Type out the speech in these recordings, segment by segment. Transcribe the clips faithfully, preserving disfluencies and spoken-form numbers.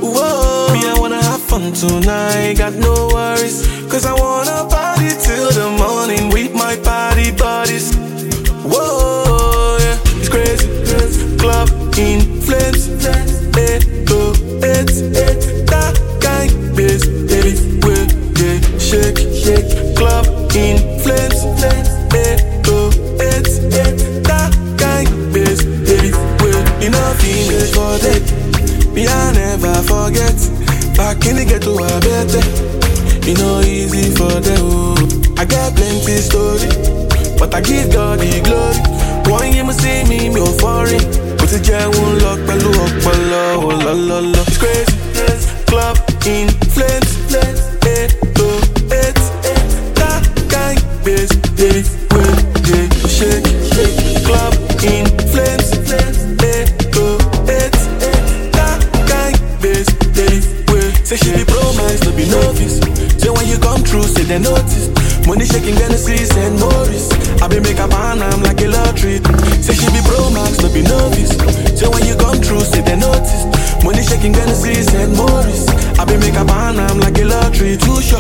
Whoa, me, I wanna have fun tonight, got no worries. Cause I wanna party till the morning with my party buddies. Whoa, yeah, it's crazy. Club in flames. Hey, go, it's, it's that kind bass, baby, we yeah, shake, shake. Club in flames. Hey, go, it's, it's that kind bass, baby, we you know finish for that. Me I never forget. Back in the ghetto I better. You know easy for them. I got plenty story, but I give God the glory. One year me see me, me foreign. But the jet won't lock, pelu okpolo, oh la la la. It's crazy, club in flames. Hey, go, it's, that kind bass, baby, we yeah, shake, shake. Club in flames. Hey, go, it's, that kind bass, baby, we say she be pro max, no be novice. Say when you come through, say they notice. Money shaking Genesis and Morris. I be make a pan, I'm like a lottery. Say she be pro max, no be novice. Say when you come through, say they notice. Money shaking Genesis and Morris. I be make a pan, I'm like a lottery. Too sure.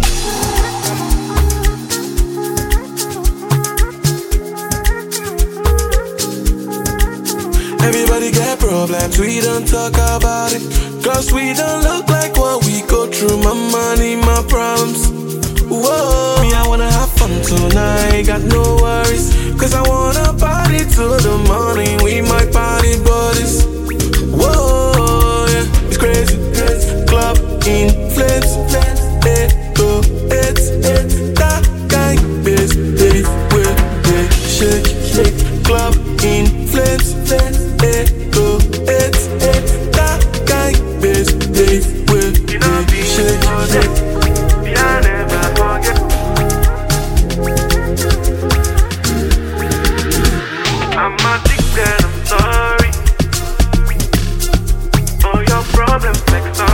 Everybody get problems, we don't talk about it. Cause we don't look like what we go through. My money, my problems. Whoa, me, I wanna have fun tonight, got no worries. Cause I wanna party till the morning with my party buddies. Whoa, yeah, it's crazy. Club in flames. Hey, go, it's, it's that kind bass, baby, we yeah, shake, shake. Club in flames. Hey, go, it's, it's that kind bass, baby, we yeah, shake, shake. I'm addicted, I'm sorry. All your problems like